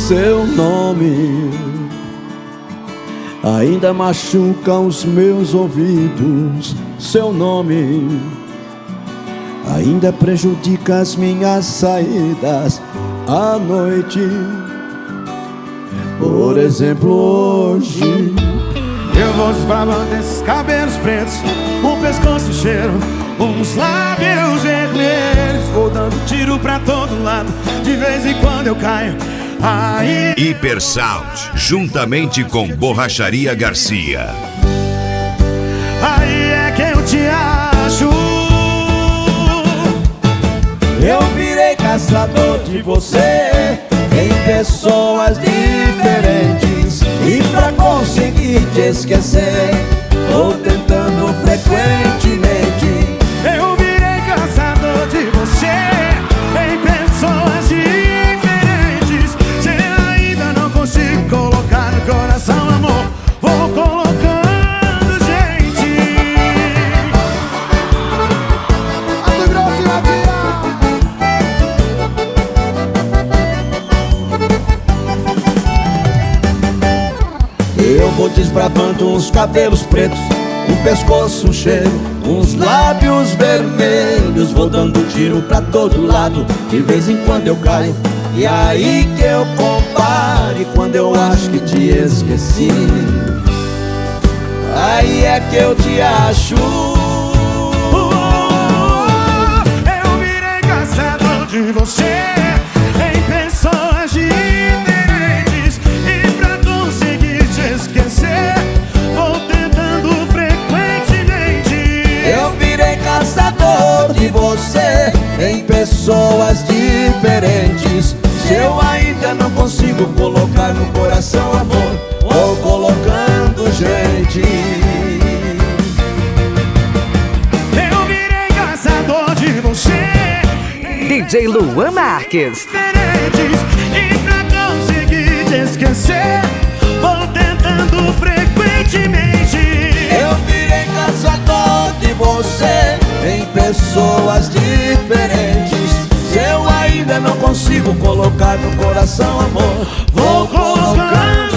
seu nome ainda machuca os meus ouvidos. Seu nome ainda prejudica as minhas saídas à noite. Por exemplo, hoje eu vou desbravando esses cabelos pretos, um pescoço cheiro, uns lábios vermelhos. Vou dando tiro pra todo lado, de vez em quando eu caio. Aí Hipersound, juntamente com Borracharia Garcia. Aí é que eu te acho. eu virei caçador de você em pessoas diferentes, e pra conseguir te esquecer tô tentando frequentemente. Eu virei caçador de você em pessoas diferentes. Se ainda não consigo colocar no coração amor, vou colocando, gente. Mato Grosso e Eu vou desbravando uns cabelos pretos, um pescoço cheio, uns lábios vermelhos. Vou dando tiro pra todo lado, de vez em quando eu caio. E aí que eu compare quando eu acho que te esqueci. Aí é que eu te acho. eu virei caçador de você em pessoas diferentes, e pra conseguir te esquecer vou tentando frequentemente. Eu virei caçador de você em pessoas diferentes. Se eu ainda não consigo colocar no coração amor, vou colocando, gente. Eu virei caçador de você DJ Luan Marques. diferentes, e pra conseguir te esquecer vou tentando frequentemente. Eu virei caçador de você em pessoas diferentes. Se eu ainda não consigo colocar no coração amor, vou colocando.